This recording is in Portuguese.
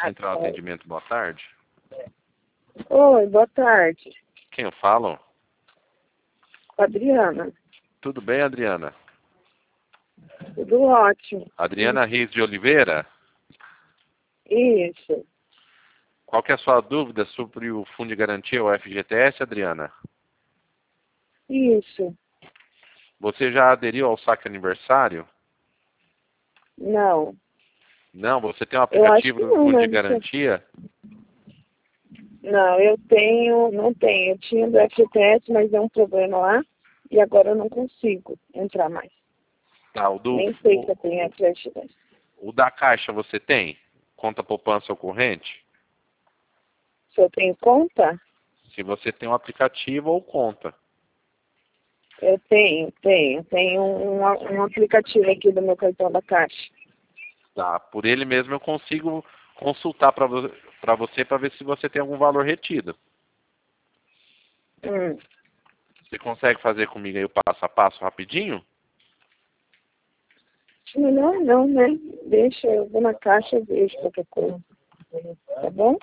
Central de Atendimento, boa tarde. Oi, boa tarde. Quem eu falo? Adriana. Tudo bem, Adriana? Tudo ótimo. Adriana Reis de Oliveira? Isso. Qual que é a sua dúvida sobre o Fundo de Garantia, o FGTS, Adriana? Isso. Você já aderiu ao saque aniversário? Não. Não? Você tem um Eu acho aplicativo que do não, Fundo de né? Garantia? Não, não tenho. Eu tinha do FGTS, mas deu um problema lá e agora eu não consigo entrar mais. Tá, Nem sei se eu tenho FGTS. o da Caixa você tem? Conta poupança ou corrente? Se eu tenho conta? Se você tem um aplicativo ou conta. Eu tenho. Tenho um aplicativo aqui do meu cartão da Caixa. Tá, por ele mesmo eu consigo consultar para você para ver se você tem algum valor retido. Você consegue fazer comigo aí o passo a passo rapidinho? Não, né? Deixa, eu vou na Caixa e vejo qualquer coisa. Tá bom?